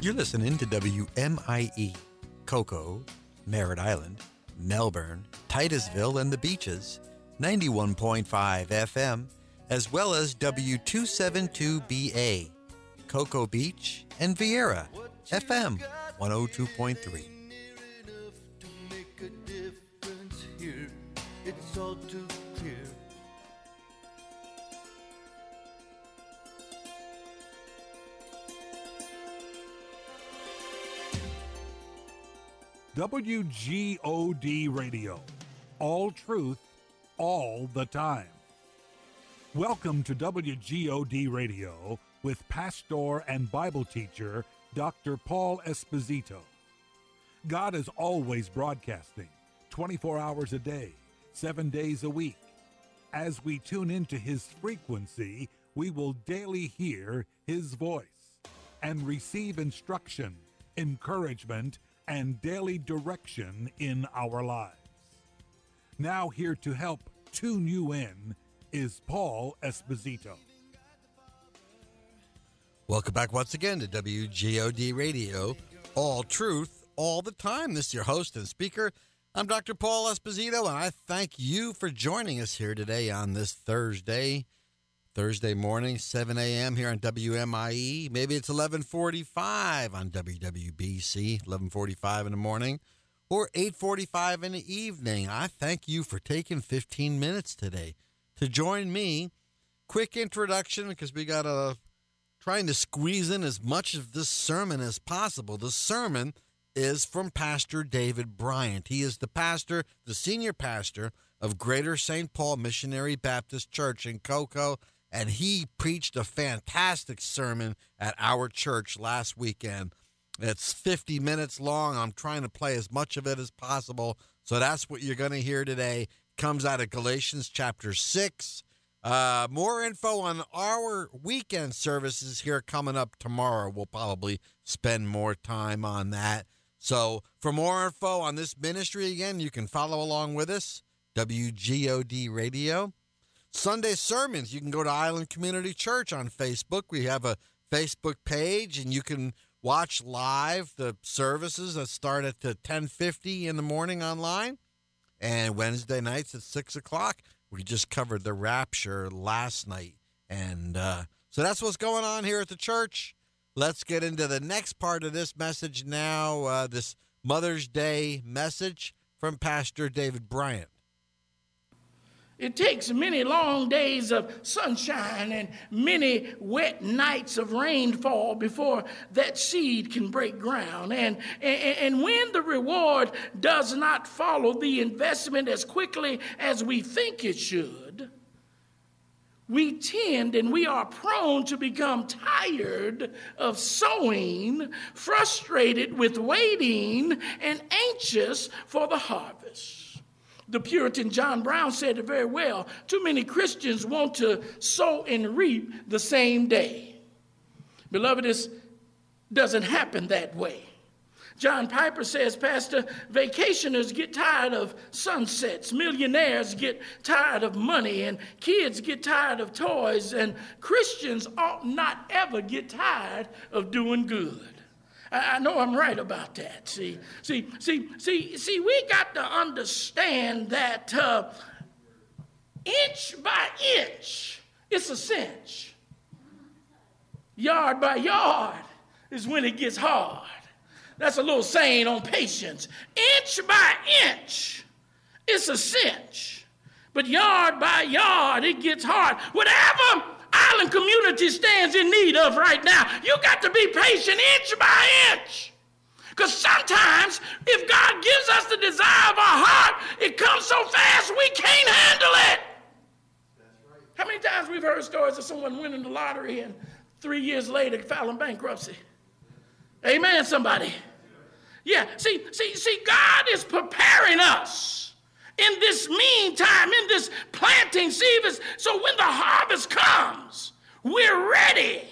You're listening to WMIE, Cocoa, Merritt Island, Melbourne, Titusville, and the Beaches, 91.5 FM, as well as W272BA, Cocoa Beach, and Vieira, FM 102.3. It's all too clear. WGOD Radio. All truth, all the time. Welcome to WGOD Radio with pastor and Bible teacher Dr. Paul Esposito. God is always broadcasting 24 hours a day, 7 days a week. As we tune into his frequency, we will daily hear his voice and receive instruction, encouragement, and daily direction in our lives. Now here to help tune you in is Paul Esposito. Welcome back once again to WGOD Radio, all truth, all the time. This is your host and speaker. I'm Dr. Paul Esposito, and I thank you for joining us here today on this Thursday morning, 7 a.m. here on WMIE. Maybe it's 11:45 on WWBC, 11:45 in the morning, or 8:45 in the evening. I thank you for taking 15 minutes today to join me. Quick introduction, because we got trying to squeeze in as much of this sermon as possible. The sermon is from Pastor David Bryant. He is the senior pastor of Greater St. Paul Missionary Baptist Church in Cocoa, and he preached a fantastic sermon at our church last weekend. It's 50 minutes long. I'm trying to play as much of it as possible, so that's what you're going to hear today. Comes out of Galatians chapter 6. More info on our weekend services here coming up tomorrow. We'll probably spend more time on that. So for more info on this ministry, again, you can follow along with us, WGOD Radio. Sunday sermons, you can go to Island Community Church on Facebook. We have a Facebook page, and you can watch live the services that start at 10:50 in the morning online. And Wednesday nights at 6 o'clock. We just covered the rapture last night. And so that's what's going on here at the church. Let's get into the next part of this message now, this Mother's Day message from Pastor David Bryant. It takes many long days of sunshine and many wet nights of rainfall before that seed can break ground. And when the reward does not follow the investment as quickly as we think it should, we tend and we are prone to become tired of sowing, frustrated with waiting, and anxious for the harvest. The Puritan John Brown said it very well. Too many Christians want to sow and reap the same day. Beloved, this doesn't happen that way. John Piper says, Pastor, vacationers get tired of sunsets, millionaires get tired of money, and kids get tired of toys, and Christians ought not ever get tired of doing good. I know I'm right about that. See, we got to understand that inch by inch, it's a cinch. Yard by yard is when it gets hard. That's a little saying on patience. Inch by inch, it's a cinch. But yard by yard, it gets hard. Whatever Island Community stands in need of right now, you got to be patient inch by inch. Because sometimes, if God gives us the desire of our heart, it comes so fast we can't handle it. That's right. How many times we've heard stories of someone winning the lottery and 3 years later filing bankruptcy? Amen, somebody. Yeah, see, God is preparing us in this meantime, in this planting season, so when the harvest comes, we're ready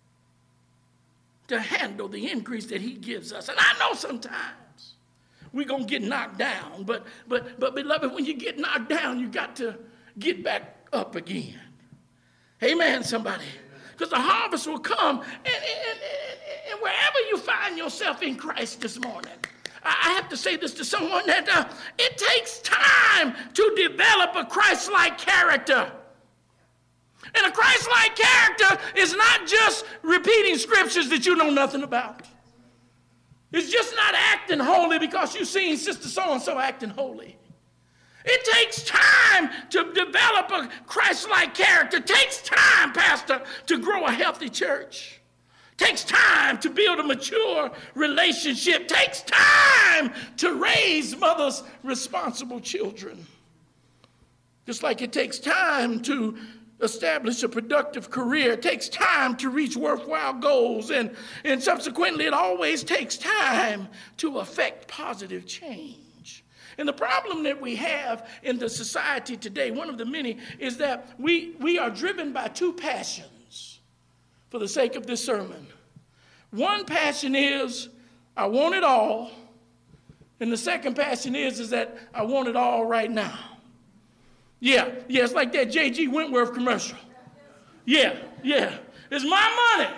to handle the increase that he gives us. And I know sometimes we're going to get knocked down, but beloved, when you get knocked down, you got to get back up again. Amen, somebody. Because the harvest will come, and And wherever you find yourself in Christ this morning, I have to say this to someone that it takes time to develop a Christ-like character. And a Christ-like character is not just repeating scriptures that you know nothing about. It's just not acting holy because you've seen Sister So-and-so acting holy. It takes time to develop a Christ-like character. It takes time, Pastor, to grow a healthy church. It takes time to build a mature relationship. It takes time to raise mothers' responsible children. Just like it takes time to establish a productive career. It takes time to reach worthwhile goals. And subsequently, it always takes time to affect positive change. And the problem that we have in the society today, one of the many, is that we are driven by two passions for the sake of this sermon. One passion is, I want it all. And the second passion is that I want it all right now. Yeah, it's like that J.G. Wentworth commercial. Yeah, it's my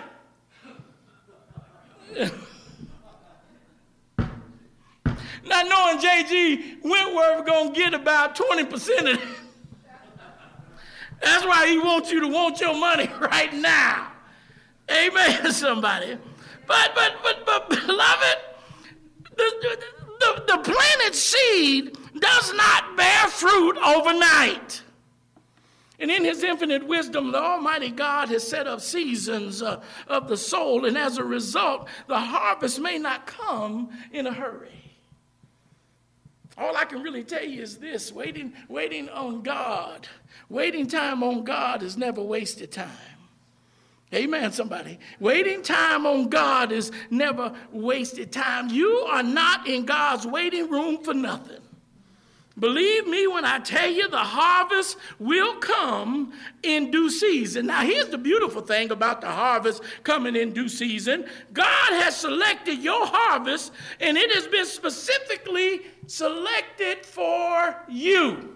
money. Not knowing J.G. Wentworth going to get about 20% of it. That's why he wants you to want your money right now. Amen, somebody. But beloved, the planted seed does not bear fruit overnight. And in his infinite wisdom, the Almighty God has set up seasons of the soul, and as a result, the harvest may not come in a hurry. All I can really tell you is this: waiting on God, waiting time on God is never wasted time. Amen, somebody. Waiting time on God is never wasted time. You are not in God's waiting room for nothing. Believe me when I tell you the harvest will come in due season. Now, here's the beautiful thing about the harvest coming in due season. God has selected your harvest, and it has been specifically selected for you.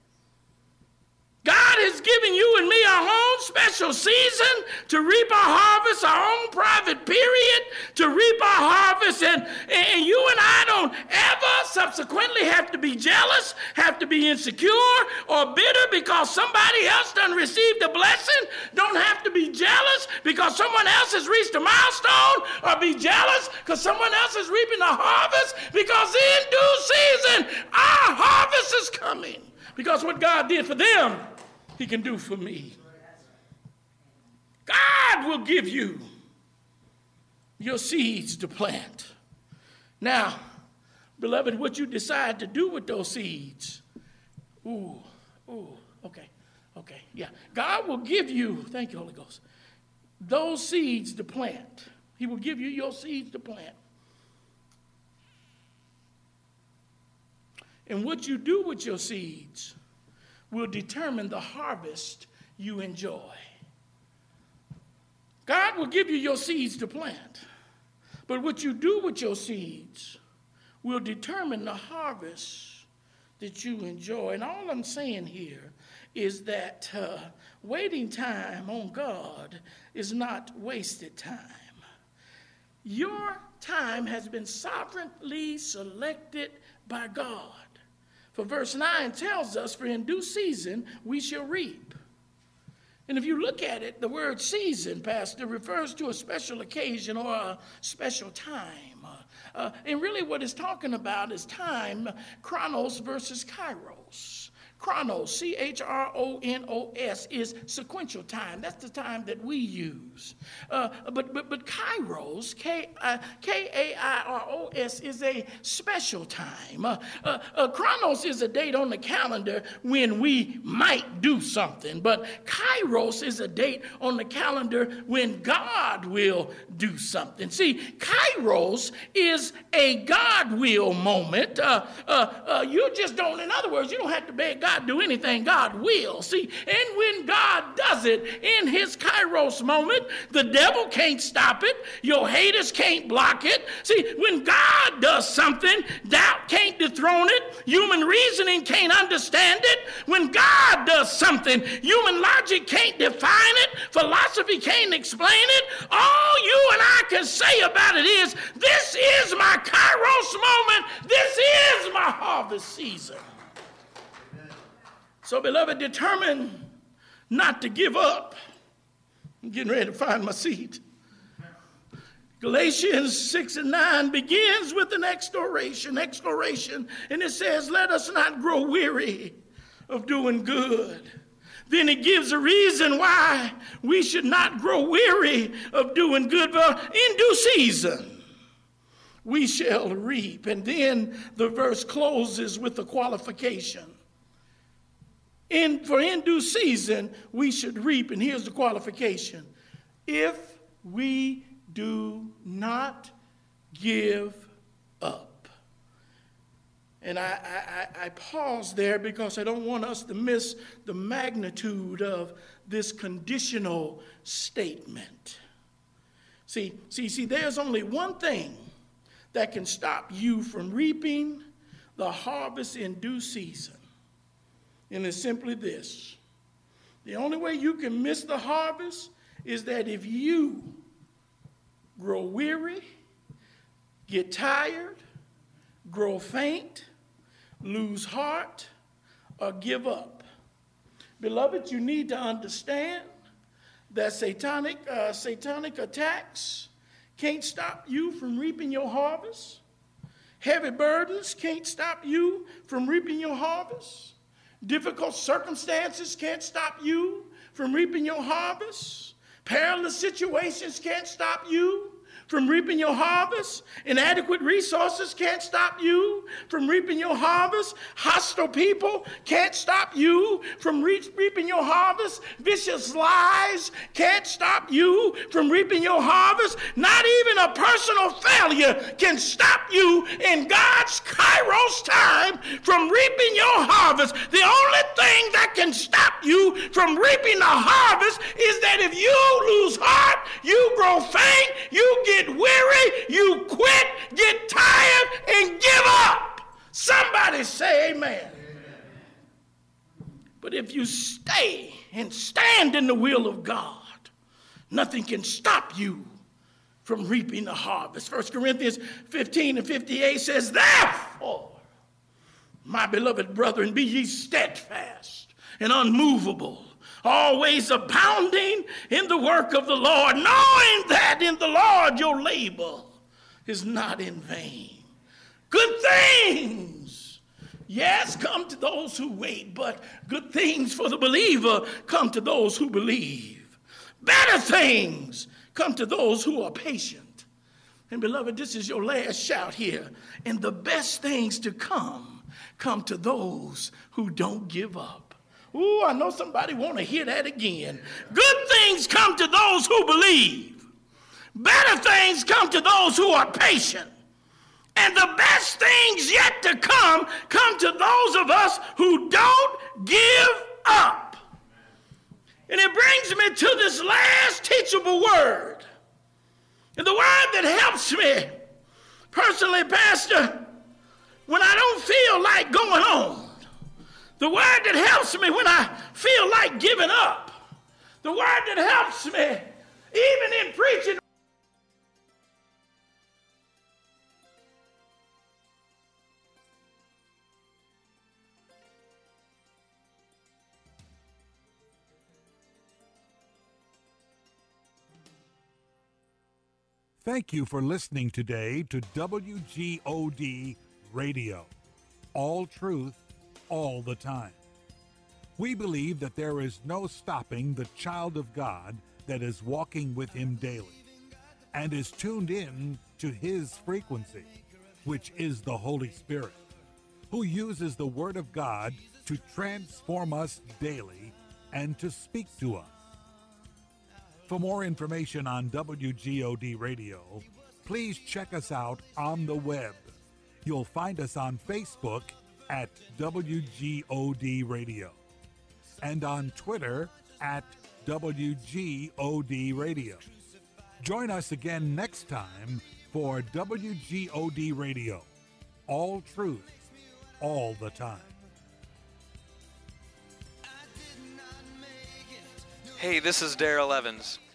God has given you and me our own special season to reap our harvest, our own private period to reap our harvest. And you and I don't ever subsequently have to be jealous, have to be insecure or bitter because somebody else done received a blessing. Don't have to be jealous because someone else has reached a milestone, or be jealous because someone else is reaping a harvest, because in due season, our harvest is coming. Because what God did for them, He can do for me. God will give you your seeds to plant. Now, beloved, what you decide to do with those seeds, okay, yeah. God will give you, thank you, Holy Ghost, those seeds to plant. He will give you your seeds to plant. And what you do with your seeds will determine the harvest you enjoy. God will give you your seeds to plant, but what you do with your seeds will determine the harvest that you enjoy. And all I'm saying here is that waiting time on God is not wasted time. Your time has been sovereignly selected by God. For verse 9 tells us, for in due season we shall reap. And if you look at it, the word season, Pastor, refers to a special occasion or a special time. And really what it's talking about is time, chronos versus kairos. Chronos, C-H-R-O-N-O-S, is sequential time. That's the time that we use. But kairos, K-A-I-R-O-S, is a special time. Chronos is a date on the calendar when we might do something. But kairos is a date on the calendar when God will do something. See, kairos is a God will moment. You just don't, in other words, you don't have to beg God God do anything, God will. See, and when God does it in his Kairos moment, the devil can't stop it. Your haters can't block it. See, when God does something, doubt can't dethrone it. Human reasoning can't understand it. When God does something, human logic can't define it. Philosophy can't explain it. All you and I can say about it is, this is my Kairos moment. This is my harvest season. So, beloved, determine not to give up. I'm getting ready to find my seat. Galatians 6 and 9 begins with an exploration, and it says, let us not grow weary of doing good. Then it gives a reason why we should not grow weary of doing good, but in due season we shall reap. And then the verse closes with the qualification. For in due season we should reap, and here's the qualification. If we do not give up. And I pause there because I don't want us to miss the magnitude of this conditional statement. See, there's only one thing that can stop you from reaping the harvest in due season. And it's simply this. The only way you can miss the harvest is that if you grow weary, get tired, grow faint, lose heart, or give up. Beloved, you need to understand that satanic attacks can't stop you from reaping your harvest. Heavy burdens can't stop you from reaping your harvest. Difficult circumstances can't stop you from reaping your harvest. Perilous situations can't stop you from reaping your harvest. Inadequate resources can't stop you from reaping your harvest. Hostile people can't stop you from reaping your harvest. Vicious lies can't stop you from reaping your harvest. Not even a personal failure can stop you in God's Kairos time from reaping your harvest. The only thing that can stop you from reaping the harvest is that if you lose heart, you grow faint, you get weary, you quit, get tired, and give up. Somebody say amen. Amen. But if you stay and stand in the will of God, nothing can stop you from reaping the harvest. 1 Corinthians 15 and 58 says, therefore, my beloved brethren, be ye steadfast and unmovable, always abounding in the work of the Lord, knowing that in the Lord your labor is not in vain. Good things, yes, come to those who wait, but good things for the believer come to those who believe. Better things come to those who are patient. And beloved, this is your last shout here. And the best things to come to those who don't give up. Ooh, I know somebody want to hear that again. Good things come to those who believe. Better things come to those who are patient. And the best things yet to come to those of us who don't give up. And it brings me to this last teachable word. And the word that helps me personally, Pastor, when I don't feel like going on. The word that helps me when I feel like giving up. The word that helps me even in preaching. Thank you for listening today to WGOD Radio. All truth, all the time. We believe that there is no stopping the child of God that is walking with him daily and is tuned in to his frequency, which is the Holy Spirit, who uses the Word of God to transform us daily and to speak to us. For more information on WGOD Radio, please check us out on the web. You'll find us on Facebook at WGOD Radio, and on Twitter at WGOD Radio. Join us again next time for WGOD Radio. All truth, all the time. Hey, this is Daryl Evans.